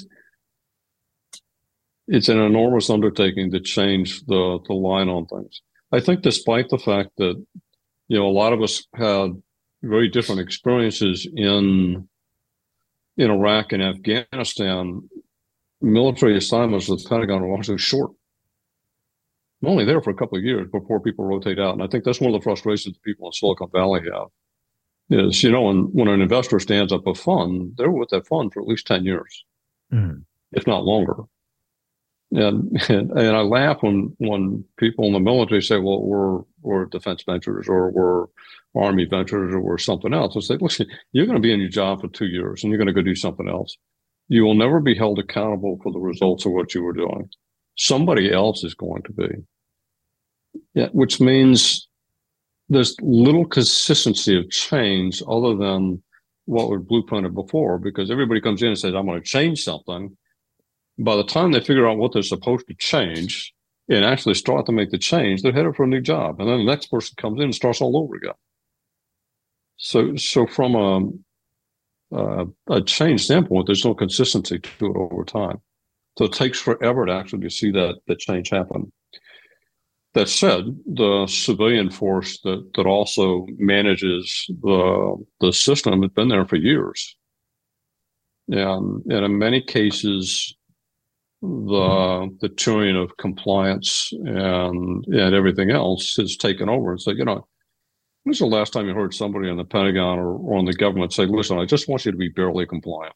It's an enormous undertaking to change the line on things. I think despite the fact that, a lot of us had very different experiences in Iraq and Afghanistan, military assignments with the Pentagon are largely short. I'm only there for a couple of years before people rotate out. And I think that's one of the frustrations that people in Silicon Valley have is, when an investor stands up a fund, they're with that fund for at least 10 years, if not longer. And I laugh when people in the military say, well, we're defense ventures or we're Army ventures or we're something else. I say, listen, you're going to be in your job for 2 years and you're going to go do something else. You will never be held accountable for the results of what you were doing. Somebody else is going to be. Yeah, which means there's little consistency of change other than what was blueprinted before, because everybody comes in and says, I'm going to change something. By the time they figure out what they're supposed to change and actually start to make the change, they're headed for a new job. And then the next person comes in and starts all over again. So from a change standpoint, there's no consistency to it over time. So it takes forever to actually see that change happen. That said, the civilian force that also manages the system has been there for years. And in many cases, the tyranny of compliance and everything else has taken over and said, when's the last time you heard somebody in the Pentagon or on the government say, listen, I just want you to be barely compliant?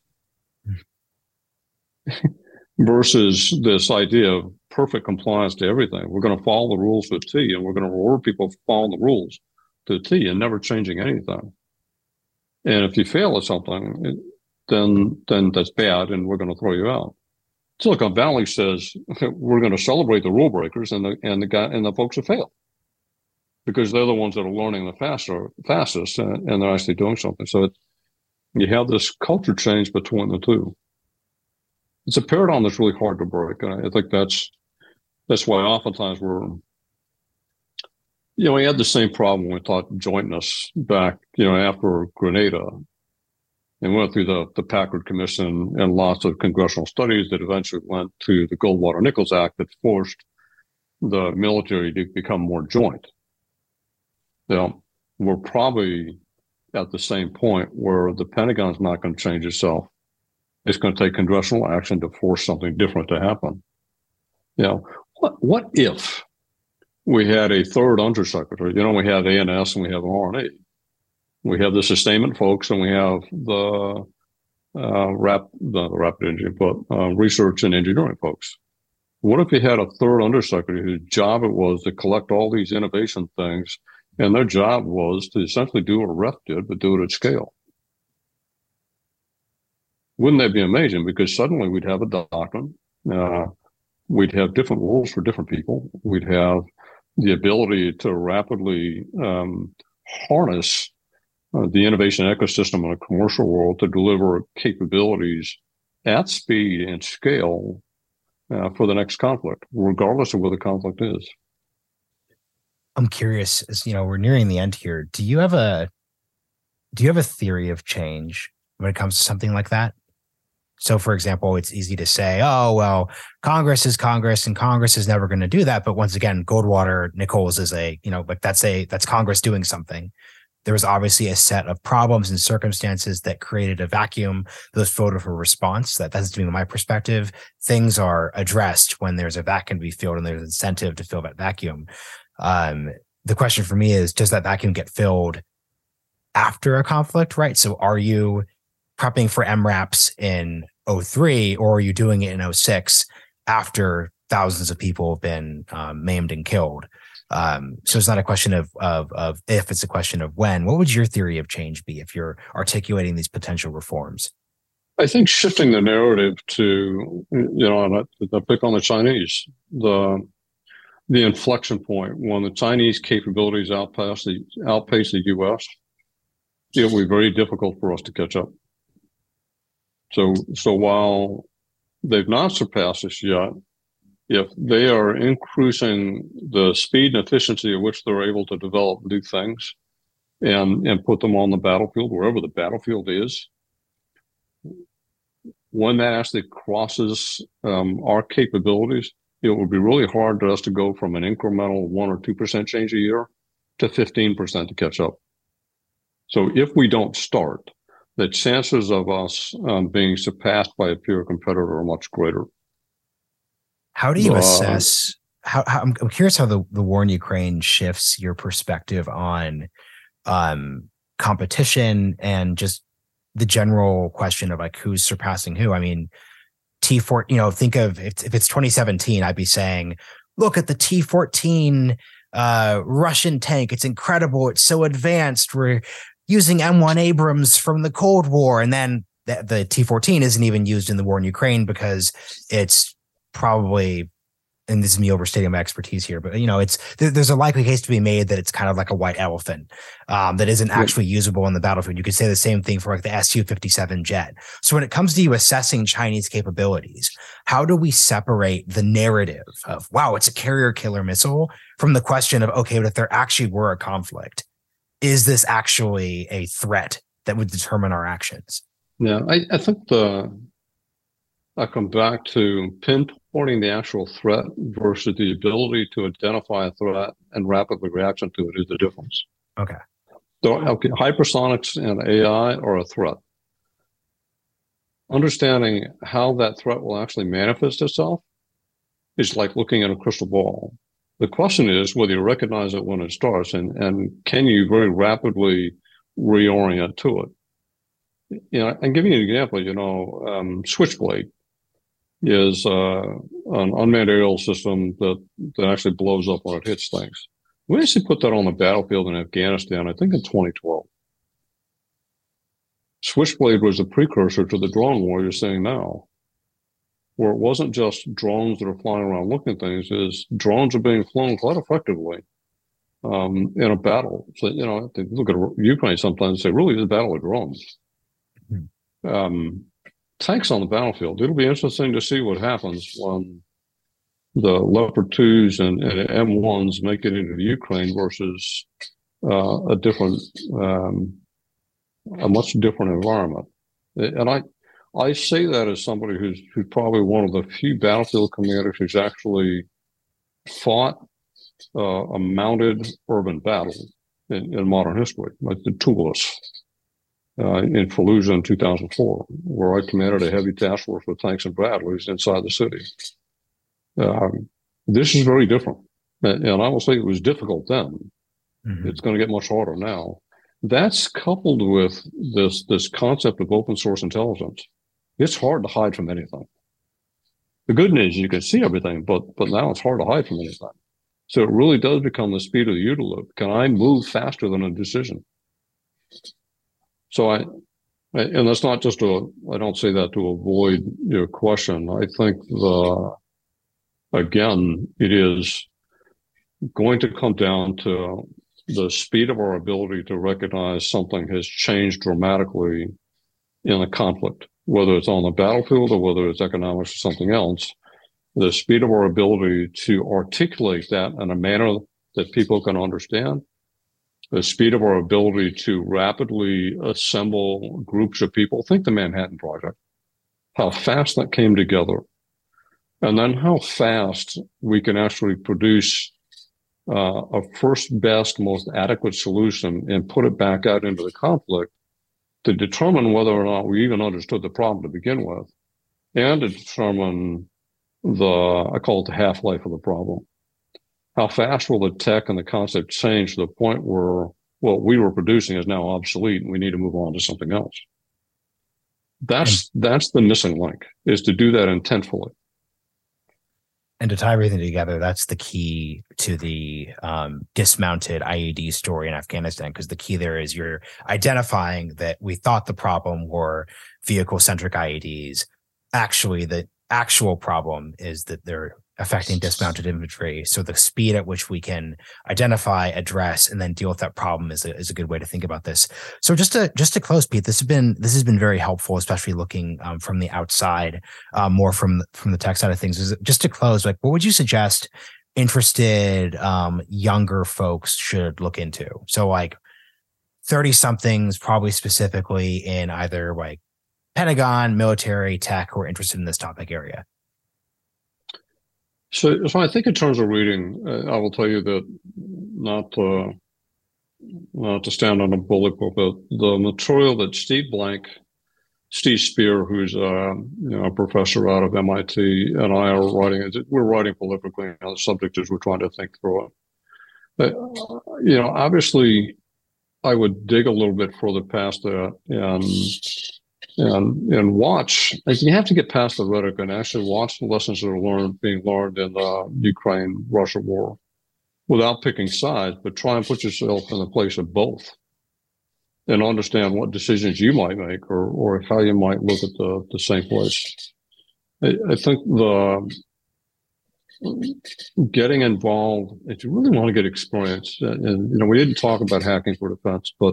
Versus this idea of perfect compliance to everything. We're going to follow the rules to a T, and we're going to reward people for following the rules to a T and never changing anything. And if you fail at something, then that's bad, and we're going to throw you out. Silicon Valley says we're going to celebrate the rule breakers and the folks that fail, because they're the ones that are learning the fastest, and they're actually doing something. So you have this culture change between the two. It's a paradigm that's really hard to break. And I think that's why oftentimes we had the same problem when we taught jointness back, after Grenada, and went through the Packard Commission and lots of congressional studies that eventually went to the Goldwater-Nichols Act that forced the military to become more joint. We're probably at the same point where the Pentagon's not going to change itself. It's going to take congressional action to force something different to happen. What if we had a third undersecretary? We have ANS and we have RNA. We have the sustainment folks and we have the rapid engine, but research and engineering folks. What if you had a third undersecretary whose job it was to collect all these innovation things, and their job was to essentially do what a rep did, but do it at scale? Wouldn't that be amazing? Because suddenly we'd have a doctrine. We'd have different rules for different people. We'd have the ability to rapidly harness the innovation ecosystem in a commercial world to deliver capabilities at speed and scale for the next conflict, regardless of where the conflict is. I'm curious, as we're nearing the end here, do you have a theory of change when it comes to something like that? So, for example, it's easy to say, oh, well, Congress is Congress and Congress is never going to do that. But once again, Goldwater-Nichols is that's Congress doing something. There was obviously a set of problems and circumstances that created a vacuum. Those voted for response. That's to me, my perspective. Things are addressed when there's a vacuum to be filled and there's incentive to fill that vacuum. The question for me is, does that vacuum get filled after a conflict, right? So are you prepping for MRAPs in 2003, or are you doing it in 2006 after thousands of people have been maimed and killed? So it's not a question of if, it's a question of when. What would your theory of change be if you're articulating these potential reforms? I think shifting the narrative to, and I pick on the Chinese, the the inflection point when the Chinese capabilities outpace the U.S., it will be very difficult for us to catch up. So while they've not surpassed us yet, if they are increasing the speed and efficiency at which they're able to develop new things and put them on the battlefield, wherever the battlefield is, when that actually crosses our capabilities, it will be really hard for us to go from an incremental 1 or 2% change a year to 15% to catch up. So if we don't start, the chances of us being surpassed by a peer competitor are much greater. How do you assess? I'm curious how the war in Ukraine shifts your perspective on competition and just the general question of like who's surpassing who. I mean, T4, think of if it's 2017, I'd be saying, look at the T14 Russian tank. It's incredible. It's so advanced. We're using M1 Abrams from the Cold War. And then the T14 isn't even used in the war in Ukraine because it's probably, and this is me overstating my expertise here, but there's a likely case to be made that it's kind of like a white elephant that isn't actually usable on the battlefield. You could say the same thing for like the Su-57 jet. So when it comes to you assessing Chinese capabilities, how do we separate the narrative of, wow, it's a carrier killer missile from the question of, okay, but if there actually were a conflict, is this actually a threat that would determine our actions? Yeah, I think I come back to pinpointing the actual threat versus the ability to identify a threat and rapidly react to it is the difference. Okay. So, hypersonics and AI are a threat. Understanding how that threat will actually manifest itself is like looking at a crystal ball. The question is whether you recognize it when it starts and can you very rapidly reorient to it. And giving you an example, Switchblade is an unmanned aerial system that actually blows up when it hits things. We actually put that on the battlefield in Afghanistan, I think in 2012. Switchblade was a precursor to the drone war you're seeing now, where it wasn't just drones that are flying around looking at things, is drones are being flown quite effectively in a battle. So, if you look at Ukraine sometimes and say, really, it's a battle of drones. Tanks on the battlefield. It'll be interesting to see what happens when the Leopard 2s and M1s make it into the Ukraine versus a much different environment. And I say that as somebody who's probably one of the few battlefield commanders who's actually fought a mounted urban battle in modern history, like the Tubalus in Fallujah in 2004, where I commanded a heavy task force with tanks and Bradleys inside the city. This is very different. And I will say it was difficult then. Mm-hmm. It's going to get much harder now. That's coupled with this concept of open source intelligence. It's hard to hide from anything. The good news is you can see everything, but now it's hard to hide from anything. So it really does become the speed of the OODA loop. Can I move faster than a decision? So and that's not just I don't say that to avoid your question. I think again, it is going to come down to the speed of our ability to recognize something has changed dramatically in a conflict, whether it's on the battlefield or whether it's economics or something else. The speed of our ability to articulate that in a manner that people can understand, the speed of our ability to rapidly assemble groups of people. Think the Manhattan Project, how fast that came together, and then how fast we can actually produce a first best, most adequate solution and put it back out into the conflict to determine whether or not we even understood the problem to begin with, and to determine I call it the half-life of the problem. How fast will the tech and the concept change to the point where what we were producing is now obsolete and we need to move on to something else? That's the missing link, is to do that intentfully. And to tie everything together, that's the key to the dismounted IED story in Afghanistan, because the key there is you're identifying that we thought the problem were vehicle-centric IEDs. Actually, the actual problem is that they're affecting dismounted infantry. So the speed at which we can identify, address, and then deal with that problem is a good way to think about this. So just to close, Pete, this has been very helpful, especially looking from the outside, more from the tech side of things. Just to close, like, what would you suggest interested younger folks should look into? So like 30 somethings, probably specifically in either like Pentagon, military, tech, who are interested in this topic area. So I think in terms of reading, I will tell you that not to stand on a bully pulpit, the material that Steve Spear, who's a professor out of MIT, and I are writing, we're writing prolifically on the subject as we're trying to think through it. But, obviously, I would dig a little bit further past that and watch. Like, you have to get past the rhetoric and actually watch the lessons that are being learned in the Ukraine-Russia war, without picking sides, but try and put yourself in the place of both, and understand what decisions you might make, or how you might look at the same place. I think getting involved, if you really want to get experience, and we didn't talk about Hacking for Defense, but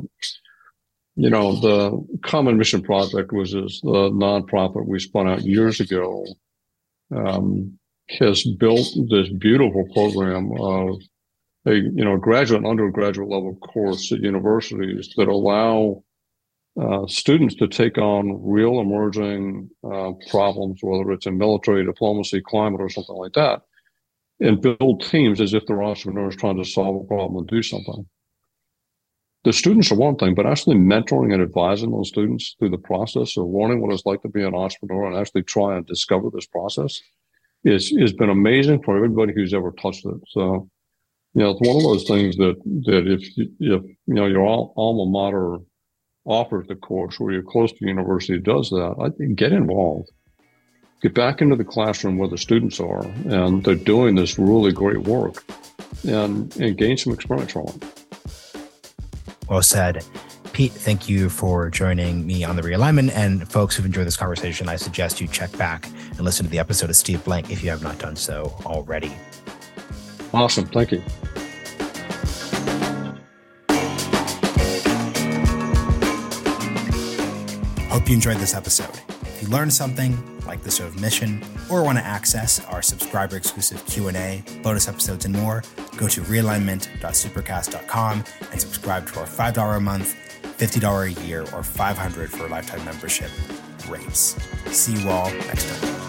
the Common Mission Project was the nonprofit we spun out years ago, has built this beautiful program of a graduate and undergraduate level course at universities that allow students to take on real emerging problems, whether it's in military, diplomacy, climate, or something like that, and build teams as if they're entrepreneurs trying to solve a problem and do something. The students are one thing, but actually mentoring and advising those students through the process of learning what it's like to be an entrepreneur and actually try and discover this process has been amazing for everybody who's ever touched it. So, it's one of those things that if your alma mater offers the course, or you're close to university does that, I think get involved. Get back into the classroom where the students are, and they're doing this really great work, and gain some experience from it. Well said. Pete, thank you for joining me on The Realignment. And folks who've enjoyed this conversation, I suggest you check back and listen to the episode of Steve Blank if you have not done so already. Awesome. Thank you. Hope you enjoyed this episode. If you learned something, like the sort of mission, or want to access our subscriber-exclusive Q&A, bonus episodes, and more, go to realignment.supercast.com and subscribe to our $5 a month, $50 a year, or $500 for a lifetime membership rates. See you all next time.